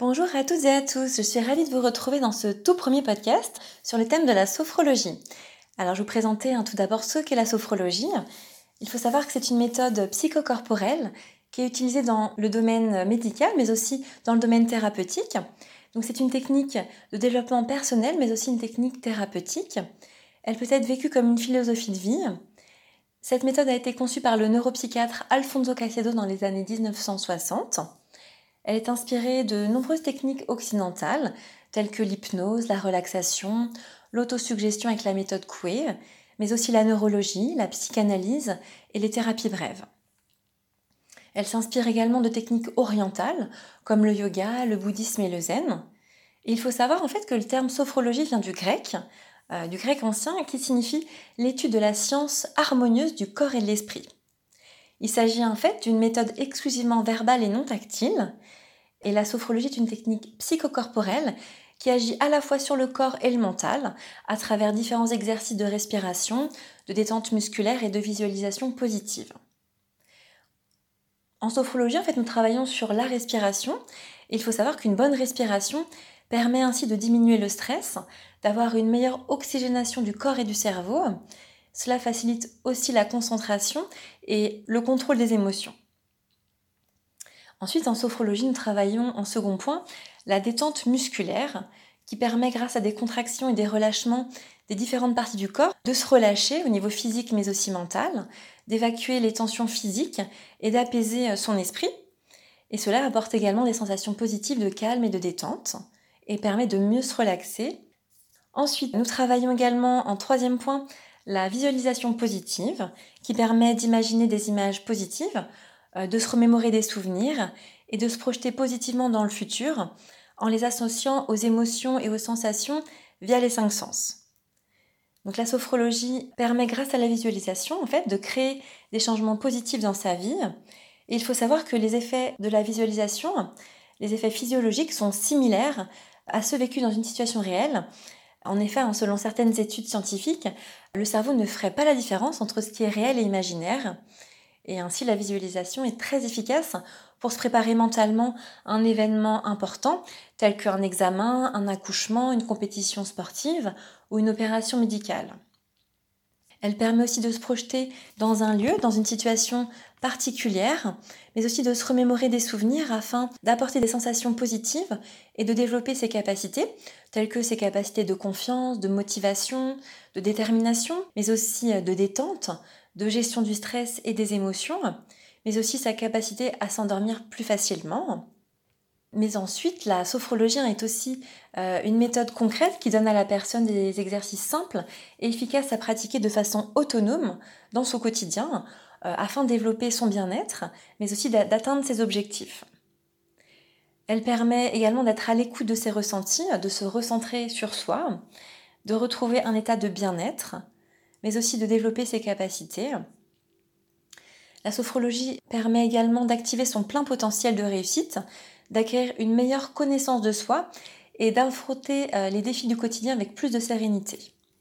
Bonjour à toutes et à tous, je suis ravie de vous retrouver dans ce tout premier podcast sur le thème de la sophrologie. Alors je vous présentais tout d'abord ce qu'est la sophrologie. Il faut savoir que c'est une méthode psychocorporelle qui est utilisée dans le domaine médical mais aussi dans le domaine thérapeutique. Donc c'est une technique de développement personnel mais aussi une technique thérapeutique. Elle peut être vécue comme une philosophie de vie. Cette méthode a été conçue par le neuropsychiatre Alfonso Caicedo dans les années 1960. Elle est inspirée de nombreuses techniques occidentales, telles que l'hypnose, la relaxation, l'autosuggestion avec la méthode Coué, mais aussi la neurologie, la psychanalyse et les thérapies brèves. Elle s'inspire également de techniques orientales, comme le yoga, le bouddhisme et le zen. Et il faut savoir en fait que le terme sophrologie vient du grec ancien, qui signifie l'étude de la science harmonieuse du corps et de l'esprit. Il s'agit en fait d'une méthode exclusivement verbale et non tactile. Et la sophrologie est une technique psychocorporelle qui agit à la fois sur le corps et le mental à travers différents exercices de respiration, de détente musculaire et de visualisation positive. En sophrologie, en fait, nous travaillons sur la respiration. Et il faut savoir qu'une bonne respiration permet ainsi de diminuer le stress, d'avoir une meilleure oxygénation du corps et du cerveau. Cela facilite aussi la concentration et le contrôle des émotions. Ensuite, en sophrologie, nous travaillons en second point la détente musculaire qui permet, grâce à des contractions et des relâchements des différentes parties du corps, de se relâcher au niveau physique mais aussi mental, d'évacuer les tensions physiques et d'apaiser son esprit. Et cela apporte également des sensations positives de calme et de détente et permet de mieux se relaxer. Ensuite, nous travaillons également en troisième point la visualisation positive qui permet d'imaginer des images positives, de se remémorer des souvenirs et de se projeter positivement dans le futur en les associant aux émotions et aux sensations via les 5 sens. Donc la sophrologie permet, grâce à la visualisation, en fait, de créer des changements positifs dans sa vie. Et il faut savoir que les effets de la visualisation, les effets physiologiques sont similaires à ceux vécus dans une situation réelle. En effet, selon certaines études scientifiques, le cerveau ne ferait pas la différence entre ce qui est réel et imaginaire. Et ainsi, la visualisation est très efficace pour se préparer mentalement à un événement important, tel qu'un examen, un accouchement, une compétition sportive ou une opération médicale. Elle permet aussi de se projeter dans un lieu, dans une situation particulière, mais aussi de se remémorer des souvenirs afin d'apporter des sensations positives et de développer ses capacités, telles que ses capacités de confiance, de motivation, de détermination, mais aussi de détente, de gestion du stress et des émotions, mais aussi sa capacité à s'endormir plus facilement. Mais ensuite, la sophrologie est aussi une méthode concrète qui donne à la personne des exercices simples et efficaces à pratiquer de façon autonome dans son quotidien afin de développer son bien-être, mais aussi d'atteindre ses objectifs. Elle permet également d'être à l'écoute de ses ressentis, de se recentrer sur soi, de retrouver un état de bien-être, mais aussi de développer ses capacités. La sophrologie permet également d'activer son plein potentiel de réussite, d'acquérir une meilleure connaissance de soi et d'affronter les défis du quotidien avec plus de sérénité.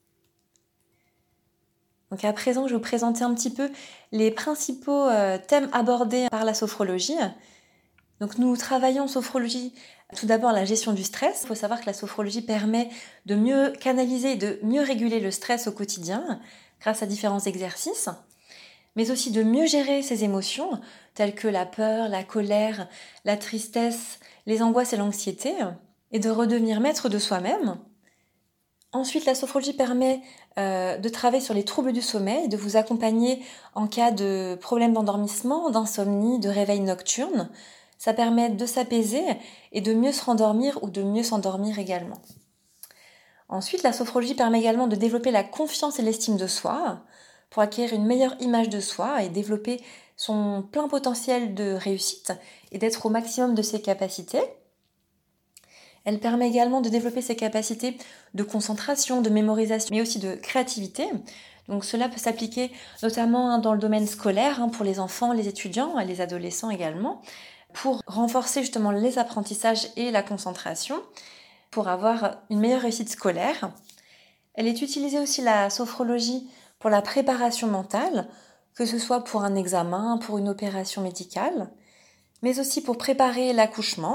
Donc à présent, je vais vous présenter un petit peu les principaux thèmes abordés par la sophrologie. Donc nous travaillons en sophrologie tout d'abord la gestion du stress. Il faut savoir que la sophrologie permet de mieux canaliser et de mieux réguler le stress au quotidien grâce à différents exercices, mais aussi de mieux gérer ses émotions, telles que la peur, la colère, la tristesse, les angoisses et l'anxiété, et de redevenir maître de soi-même. Ensuite, la sophrologie permet de travailler sur les troubles du sommeil, de vous accompagner en cas de problèmes d'endormissement, d'insomnie, de réveil nocturne. Ça permet de s'apaiser et de mieux se rendormir ou de mieux s'endormir également. Ensuite, la sophrologie permet également de développer la confiance et l'estime de soi pour acquérir une meilleure image de soi et développer son plein potentiel de réussite et d'être au maximum de ses capacités. Elle permet également de développer ses capacités de concentration, de mémorisation, mais aussi de créativité. Donc cela peut s'appliquer notamment dans le domaine scolaire, pour les enfants, les étudiants et les adolescents également, pour renforcer justement les apprentissages et la concentration, pour avoir une meilleure réussite scolaire. Elle est utilisée aussi, la sophrologie, pour la préparation mentale, que ce soit pour un examen, pour une opération médicale, mais aussi pour préparer l'accouchement,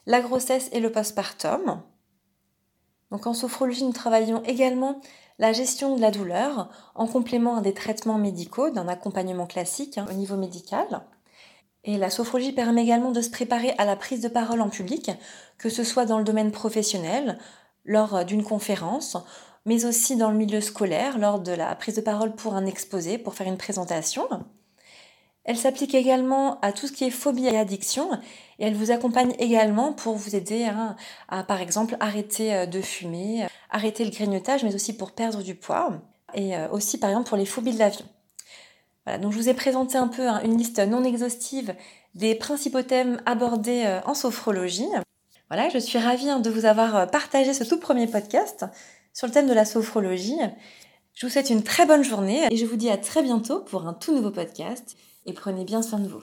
la grossesse et le postpartum. Donc en sophrologie, nous travaillons également la gestion de la douleur en complément à des traitements médicaux, d'un accompagnement classique au niveau médical. Et la sophrologie permet également de se préparer à la prise de parole en public, que ce soit dans le domaine professionnel, lors d'une conférence, mais aussi dans le milieu scolaire, lors de la prise de parole pour un exposé, pour faire une présentation. Elle s'applique également à tout ce qui est phobie et addiction, et elle vous accompagne également pour vous aider à par exemple, arrêter de fumer, arrêter le grignotage, mais aussi pour perdre du poids, et aussi, par exemple, pour les phobies de l'avion. Voilà, donc je vous ai présenté un peu une liste non exhaustive des principaux thèmes abordés en sophrologie. Voilà, je suis ravie de vous avoir partagé ce tout premier podcast sur le thème de la sophrologie. Je vous souhaite une très bonne journée et je vous dis à très bientôt pour un tout nouveau podcast et prenez bien soin de vous.